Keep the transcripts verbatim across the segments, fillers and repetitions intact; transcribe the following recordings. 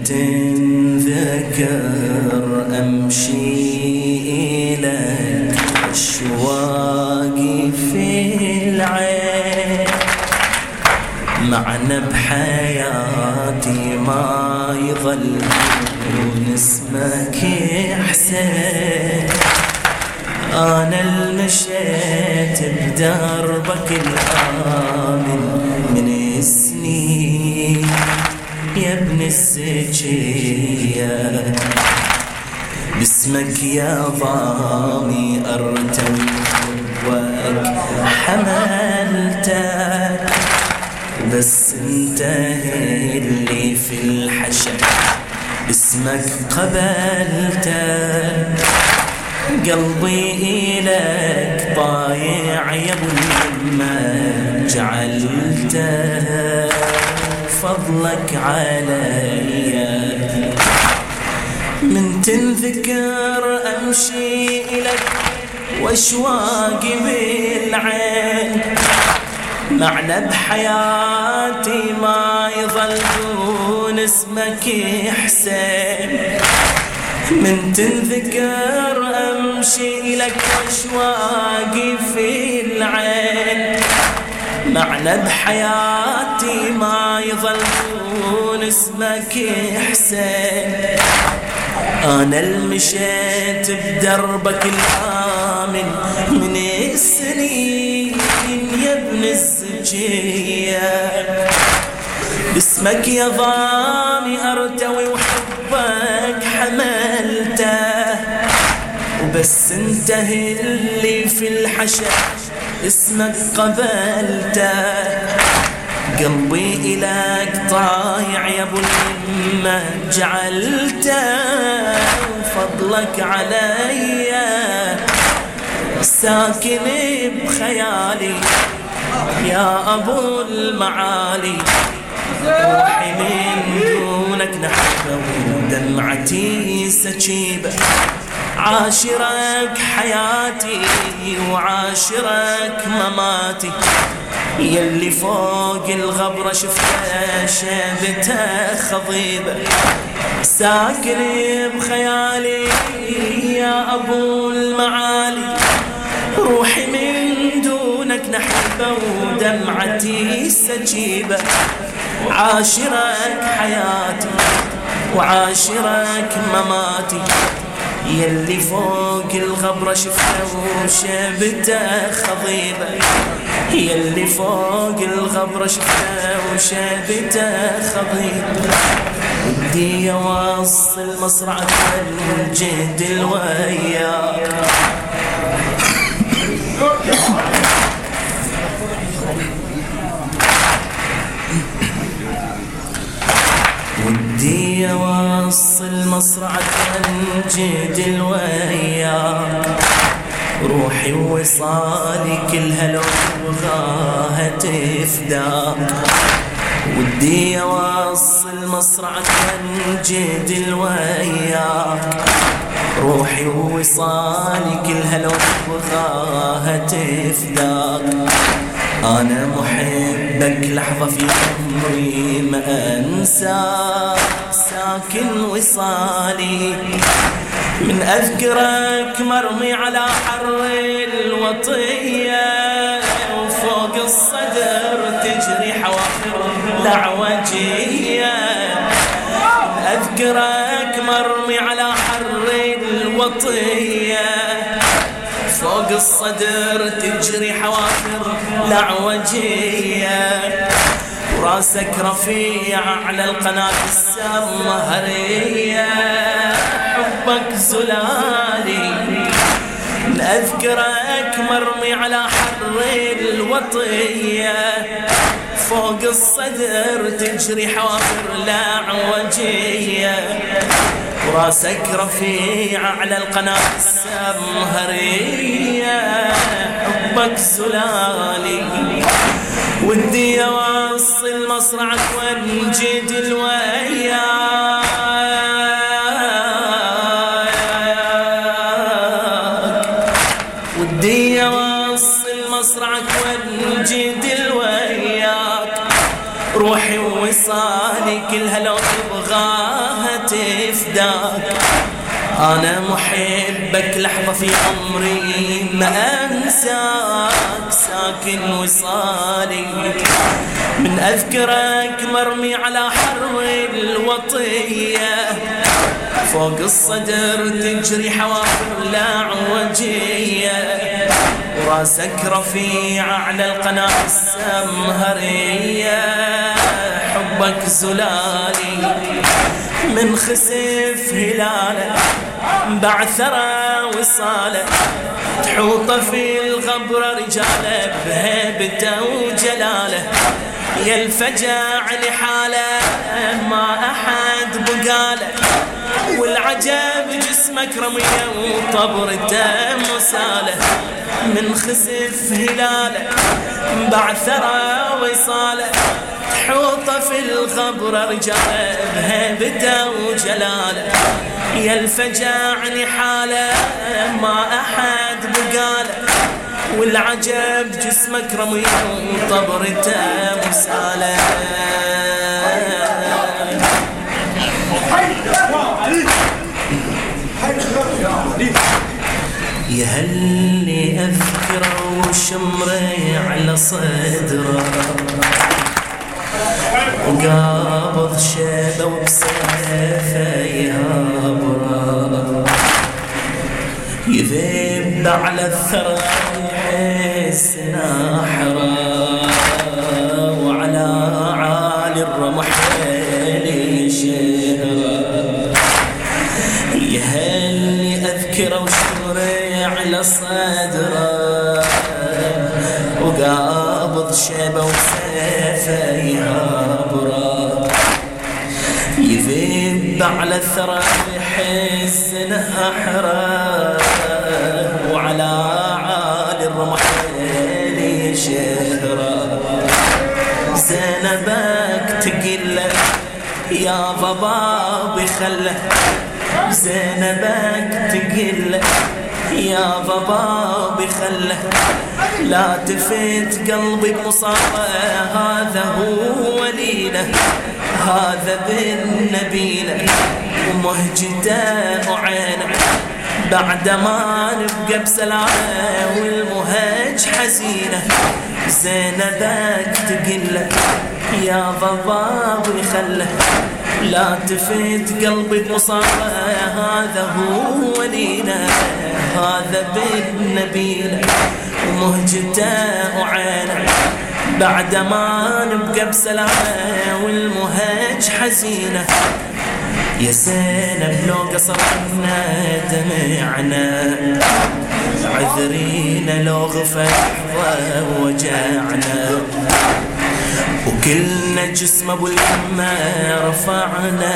تنذكر أمشي إليك أشواقي في العين، معنى بحياتي ما يظل اسمك حسين. أنا المشيت بدربك الآمن من سنين يا ابن السجية، باسمك يا ضامي أرتوي حبك حملتك، بس انت اللي في الحشا اسمك قبلتك. قلبي إليك طايع يا ابو اليمة جعلته، فضلك عليا من تنذكر أمشي إليك واشواقي بالعين، معنى بحياتي ما يظل دون اسمك حسين. من تنذكر أمشي إليك واشواقي في العين، معنى بحياتي ما يظل دون اسمك حسين. أنا المشيت بدربك الآمن من السنين يا ابن الزكية، باسمك يا ضامي أرتوي وحبك حملته، وبس انت اللي في الحشا اسمك قبلته. قلبي إليك طايع يا ابو اليمة جعلته، وفضلك عليا ساكن بخيالي يا ابو المعالي. روحي من دونك نحبه ودمعتي سكيبه، عاشرك حياتي وعاشرك مماتي، يلي فوق الغبرة شفته شيبته خضيبة، ساكن بخيالي يا أبو المعالي. روحي من دونك نحبه ودمعتي سجيبة، عاشرك حياتي وعاشرك مماتي، يلي فوق الغبرة شفته وشيبته خضيبة، يلي فوق الغبرة شفته وشيبته خضيبة. ودي اوصل مصرعك والجهد الوياك، ودي اوصل مصرعك والجهد الوياك، روحي ووصالي كلها لو بغاها تفداك. ودي اوصل مصرعك والجهد الوياك، روحي ووصالي كلها لو بغاها تفداك. أنا محبك لحظة في عمري ما أنسى، ساكن وصالي من أذكرك مرمي على حر الوطية، وفوق الصدر تجري حوافر لعوجية. من أذكرك مرمي على حر الوطية، فوق الصدر تجري حوافر لعوجية، وراسك رفيع على القناة السمهرية، حبك زلالي. أذكرك مرمي على حر الوطية، فوق الصدر تجري حوافر لعوجية، وراسك رفيع على القناة السمهرية، حبك زلالي. ودي اوصل مصرعك وانجد الوياك، ودي اوصل مصرعك وانجد الوياك، روحي ووصالي كلها لو تبغى أبغاها تفداك. أنا محبك لحظة في عمري ما أنساك، ساكن وصالي من أذكرك مرمي على حر الوطية، فوق الصدر تجري حوافر الأعوجية، وراسك رفيع على القناة السمهرية، حبك زلالي من خسف هلاله بعثرة وصاله، تحوط في الغبرة رجاله بهيبته وجلاله، يا الفجع لحاله ما أحد بقاله، والعجب جسمك رميه وطبرته مساله، من خسف هلاله بعثرة وصاله، تحوط في الغبرة رجاله بهيبته وجلاله، يا الفجع لحاله ما أحد بقاله، والعجب جسمك رميه وطبرته مساله. يا هلي أذكره وشمري على صدره، وقابض شيبه وبسيفه يهابره، يذب على الثرى يحس ناحره، وعلى عالي الرمح لي شهره. يا هلي أذكره وشمري على صدره، وقابض شيبه وسيفه يهابره، يذب على الثرى يحس نحره، وعلى عالي الرمح لي شهره. زينبك تقله يا ضباب خله، زينبك تقله يا ضباب خله، لا تفت قلبي بمصابه، هذا هو وليله، هذا بالنبيله، ومهجته وعينه، بعد ما نبقى بسلامه والمهج حزينه. زينبك تقله يا ضباب خله، لا تفت قلبي بمصابه، هذا هو ولينا، هذا بالنبيله، ومهجته وعينه، بعد ما نبقى بسلامه والمهج حزينه. يا زينب لو قصرنا دمعنا، عذرينا لو غفى لحظة وجعنا، وكلنا جسم ابو الامه رفعنا،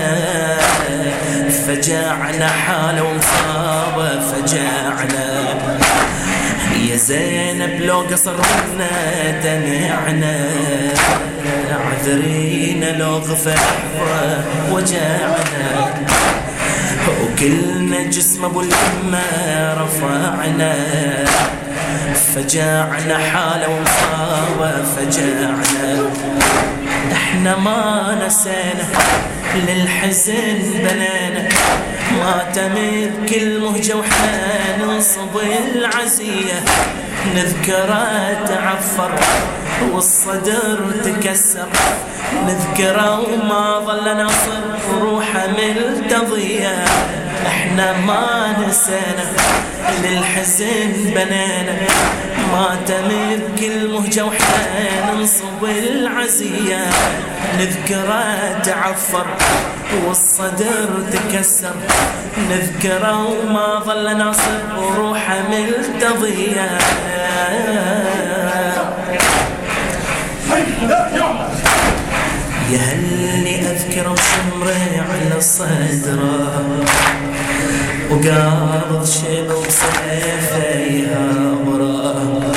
فجعنا حاله ومصابه فجعنا. يا زينب لو قصرنا دمعنا، عذرينا لو غفى لحظة وجعنا، وكلنا جسم ابو الامه رفعنا، فجعنا حاله ومصابه فجعنا. احنا ما نسينا للحزن بنينا، ما تمر كل مهجة وحنا ننصب العزية، نذكره تعفر والصدر تكسر، نذكره وما ظل ناصر وروحه ملتضية. احنا ما نسينا للحزن بنينا، ما تمر كل مهجة وحنا ننصب العزية، نذكره تعفر والصدر تكسر، نذكره وما ظل ناصر وروحه ملتضية. يا هلي أذكر وشمري على صدره، وقابض شيبه وسيفه يهابره،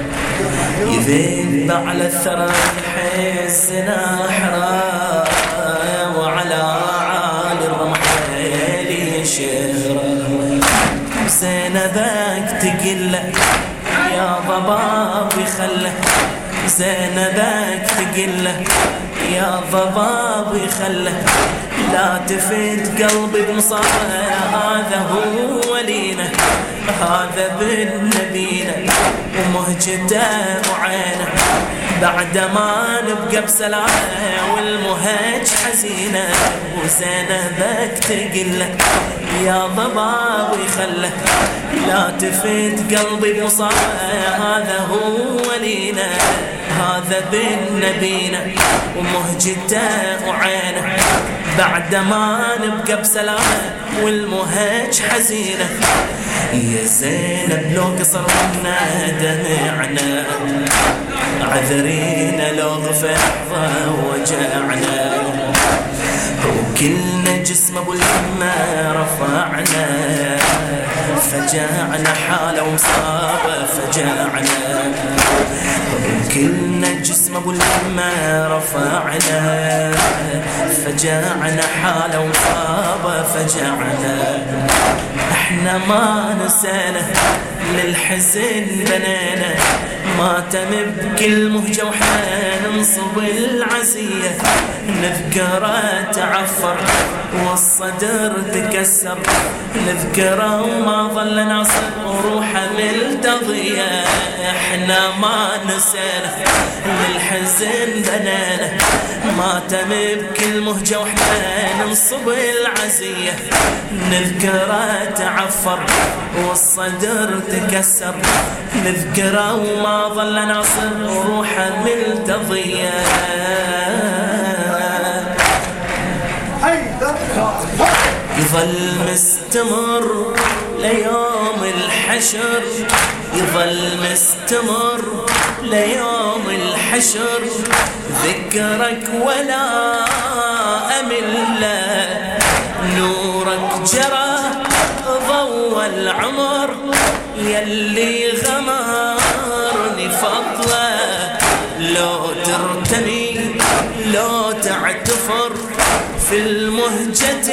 يذب على الثرى يحس نحره، وعلى عالي الرمح لي شهره. زينبك تقله يا ضباب خله، زينبك تقله يا ضباب خله، لا تفت قلبي بمصابه، هذا هو ولينا، هذا بن نبينا ومهجته وعينه، بعد ما نبقى بسلامه والمهج حزينه، وزينبك تقله يا ضباب يخله، لا تفت قلبي بمصابه، هذا هو ولينا، هذا بن نبينا ومهجته وعينه، بعد ما نبقى بسلامه والمهج حزينه، يا زينب لو قصر منا دمعنا، عذرينا لو غفى لحظة وجعنا، وكلنا جسم ابو الهمة رفعنا، فجعنا حالة ومصابة فجعنا، وكلنا جسم ابو الهمة رفعنا، فجعنا حالة ومصابة فجعنا، احنا ما نسينا للحزن بنينا، ما تم بكل مهجة وحنا ننصب العزية، نذكره تعفر والصدر تكسر، نذكره وما ظل ناصر وروحه ملتضية، احنا ما نسينا للحزن بنينا، ما تم بكل مهجة وحنا ننصب العزية، نذكره تعفر والصدر تكسر، نذكره وما ظل ناصر وروحه ملتضية، يظل مستمر ليوم الحشر، يظل مستمر ليوم الحشر، ذكرك ولا أمل، نورك جرى ضوى العمر، يلي غمرني فضله، لو ترتمي لو تعتفر في المهجة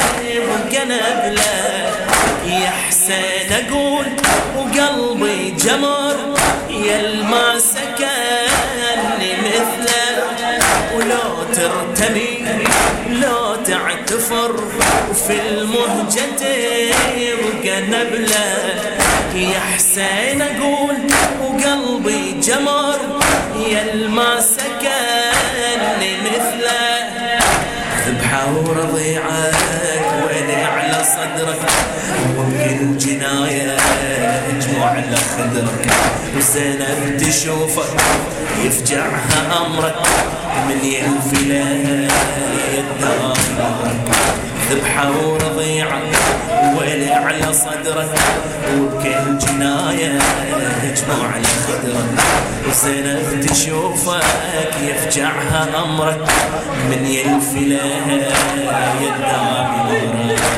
وقنبله، يا حسين اقول وقلبي جمر، يا الما سكنني مثله، ولو ترتمي لو تعتفر في المهجة وقنبله، يا حسين اقول وقلبي جمر، يا الما سكنني مثله، ذبحة ورضيعك ويلي على صدرك، وبكل جناية اجمع على خدرك، وزينب تشوفك يفجعها امرك، من يلفي لها يدارك، ذبحة ورضيعك ويلي على صدرك، وبكل جناية اجمع على خدرك، وزينب تشوفك يفجعها امرك، من يلفي لها يدارك،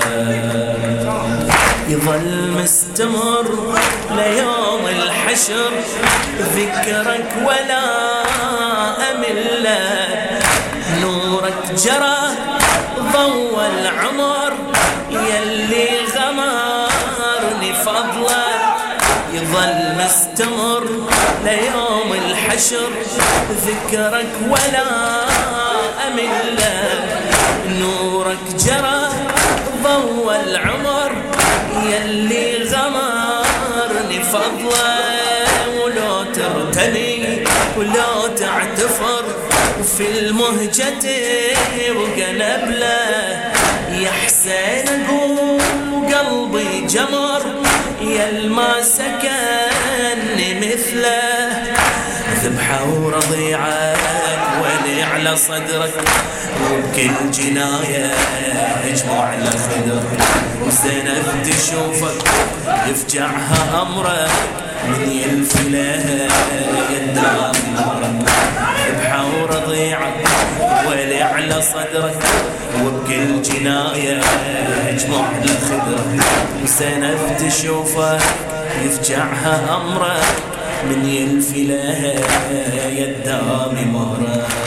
يظل مستمر ليوم الحشر، ذكرك ولا أمل، نورك جرى ضوى العمر، يلي غمرني فضله، يظل مستمر ليوم الحشر، ذكرك ولا أمل، نورك جرى ضوى العمر، يلي غمرني فضله، ولو ترتني ولو تعتفر في المهجة وقنبله، يا حسين اقول وقلبي جمر، يا الما سكنني مثله، ذبحة ورضيعك ويلي على صدرك، وبكل جناية اجمع على خدرك، وزينب تشوفك يفجعها امرك، من يلفي لها يدارك، ذبحة ورضيعك ويلي على صدرك، وبكل جناية اجمع على خدرك، وزينب تشوفك يفجعها امرك، من يلفي لها يدام مهرك.